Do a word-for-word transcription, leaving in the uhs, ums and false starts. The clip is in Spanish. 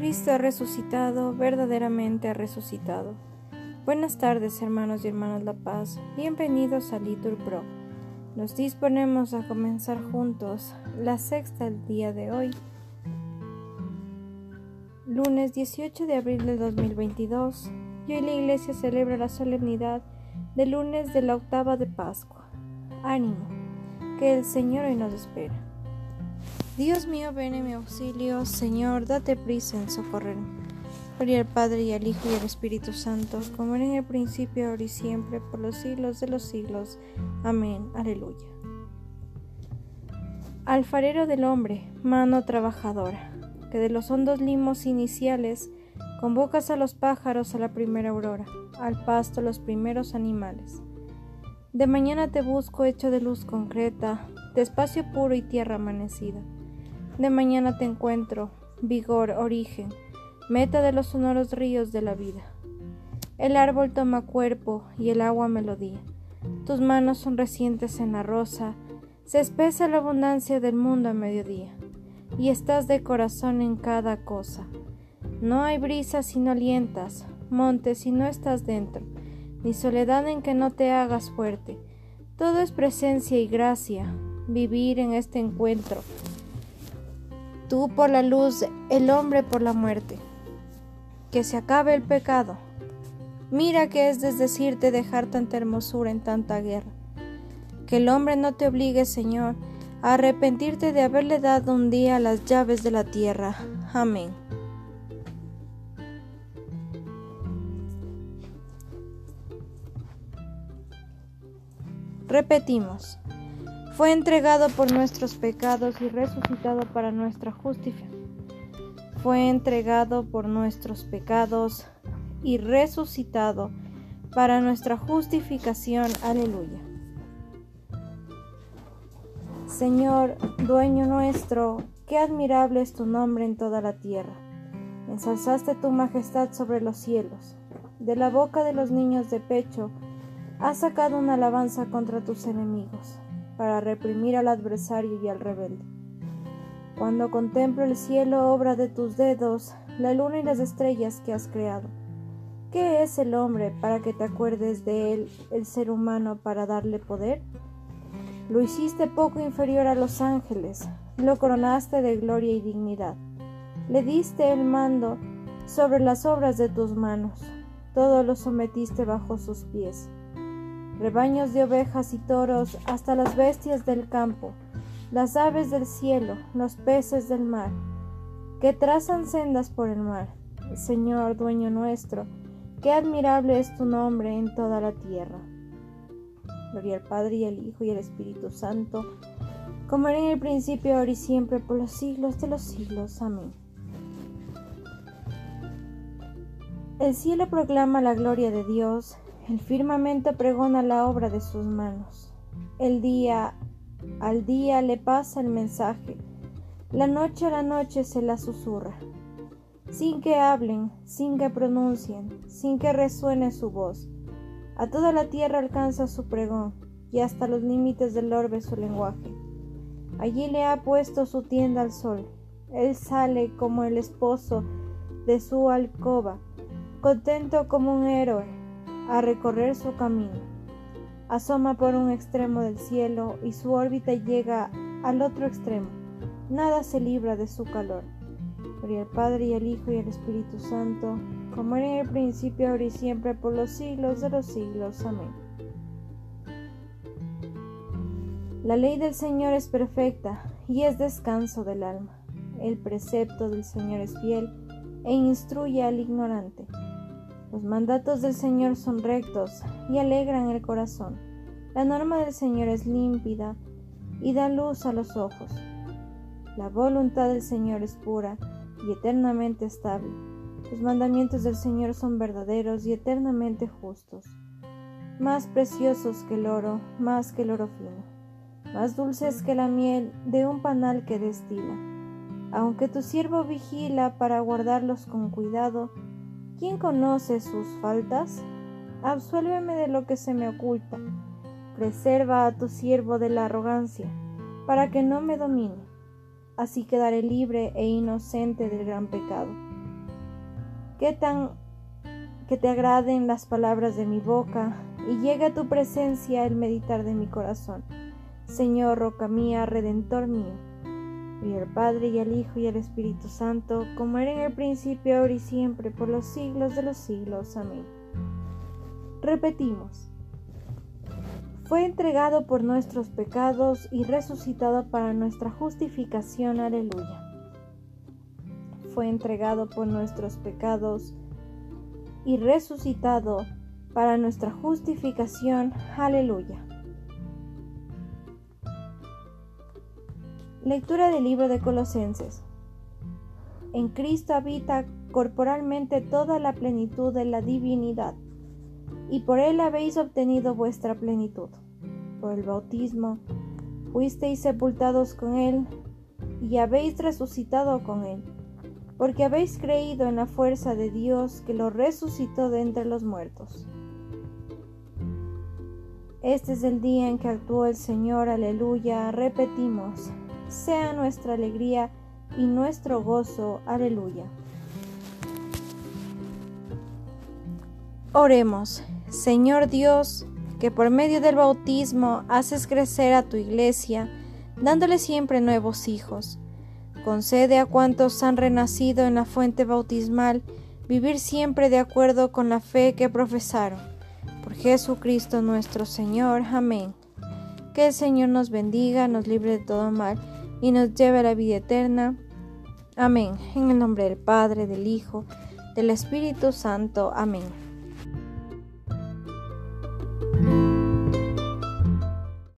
Cristo ha resucitado, verdaderamente ha resucitado. Buenas tardes, hermanos y hermanas La Paz. Bienvenidos a Litur Pro. Nos disponemos a comenzar juntos la sexta del día de hoy, lunes dieciocho de abril de dos mil veintidós, y hoy la Iglesia celebra la solemnidad del lunes de la octava de Pascua. Ánimo, que el Señor hoy nos espera. Dios mío, ven en mi auxilio. Señor, date prisa en socorrerme. Gloria al Padre, y al Hijo, y al Espíritu Santo, como era en el principio, ahora y siempre, por los siglos de los siglos. Amén. Aleluya. Alfarero del hombre, mano trabajadora, que de los hondos limos iniciales convocas a los pájaros a la primera aurora, al pasto los primeros animales. De mañana te busco hecho de luz concreta, de espacio puro y tierra amanecida. De mañana te encuentro, vigor, origen, meta de los sonoros ríos de la vida. El árbol toma cuerpo y el agua melodía. Tus manos son recientes en la rosa, se espesa la abundancia del mundo a mediodía, y estás de corazón en cada cosa. No hay brisa si no alientas, monte si no estás dentro, ni soledad en que no te hagas fuerte. Todo es presencia y gracia, vivir en este encuentro. Tú por la luz, el hombre por la muerte. Que se acabe el pecado. Mira que es desdecirte dejar tanta hermosura en tanta guerra. Que el hombre no te obligue, Señor, a arrepentirte de haberle dado un día las llaves de la tierra. Amén. Repetimos. Fue entregado por nuestros pecados y resucitado para nuestra justicia. Fue entregado por nuestros pecados y resucitado para nuestra justificación. Aleluya. Señor, dueño nuestro, qué admirable es tu nombre en toda la tierra. Ensalzaste tu majestad sobre los cielos. De la boca de los niños de pecho has sacado una alabanza contra tus enemigos, para reprimir al adversario y al rebelde. Cuando contemplo el cielo, obra de tus dedos, la luna y las estrellas que has creado. ¿Qué es el hombre para que te acuerdes de él, el ser humano para darle poder? Lo hiciste poco inferior a los ángeles, lo coronaste de gloria y dignidad. Le diste el mando sobre las obras de tus manos, todo lo sometiste bajo sus pies. Rebaños de ovejas y toros, hasta las bestias del campo, las aves del cielo, los peces del mar, que trazan sendas por el mar. Señor, dueño nuestro, qué admirable es tu nombre en toda la tierra. Gloria al Padre, y al Hijo, y al Espíritu Santo, como era en el principio, ahora y siempre, por los siglos de los siglos. Amén. El cielo proclama la gloria de Dios, el firmamento pregona la obra de sus manos. El día al día le pasa el mensaje, la noche a la noche se la susurra. Sin que hablen, sin que pronuncien, sin que resuene su voz, a toda la tierra alcanza su pregón, y hasta los límites del orbe su lenguaje. Allí le ha puesto su tienda al sol. Él sale como el esposo de su alcoba, contento como un héroe, a recorrer su camino. Asoma por un extremo del cielo y su órbita llega al otro extremo. Nada se libra de su calor. Gloria al Padre, y al Hijo, y al Espíritu Santo, como era en el principio, ahora y siempre, por los siglos de los siglos. Amén. La ley del Señor es perfecta y es descanso del alma. El precepto del Señor es fiel e instruye al ignorante. Los mandatos del Señor son rectos y alegran el corazón. La norma del Señor es límpida y da luz a los ojos. La voluntad del Señor es pura y eternamente estable. Los mandamientos del Señor son verdaderos y eternamente justos. Más preciosos que el oro, más que el oro fino, más dulces que la miel de un panal que destila. Aunque tu siervo vigila para guardarlos con cuidado, ¿quién conoce sus faltas? Absuélveme de lo que se me oculta. Preserva a tu siervo de la arrogancia, para que no me domine. Así quedaré libre e inocente del gran pecado. que, tan, que te agraden las palabras de mi boca, y llegue a tu presencia el meditar de mi corazón. Señor, roca mía, redentor mío. Y al Padre, y al Hijo, y al Espíritu Santo, como era en el principio, ahora y siempre, por los siglos de los siglos. Amén. Repetimos. Fue entregado por nuestros pecados y resucitado para nuestra justificación. Aleluya. Fue entregado por nuestros pecados y resucitado para nuestra justificación. Aleluya. Lectura del libro de Colosenses. En Cristo habita corporalmente toda la plenitud de la divinidad, y por él habéis obtenido vuestra plenitud. Por el bautismo fuisteis sepultados con él, y habéis resucitado con él, porque habéis creído en la fuerza de Dios que lo resucitó de entre los muertos. Este es el día en que actuó el Señor. Aleluya. Repetimos. Sea nuestra alegría y nuestro gozo. Aleluya. Oremos. Señor Dios, que por medio del bautismo haces crecer a tu iglesia, dándole siempre nuevos hijos, concede a cuantos han renacido en la fuente bautismal vivir siempre de acuerdo con la fe que profesaron. Por Jesucristo nuestro Señor. Amén. Que el Señor nos bendiga, nos libre de todo mal y nos lleve a la vida eterna. Amén. En el nombre del Padre, del Hijo, del Espíritu Santo. Amén.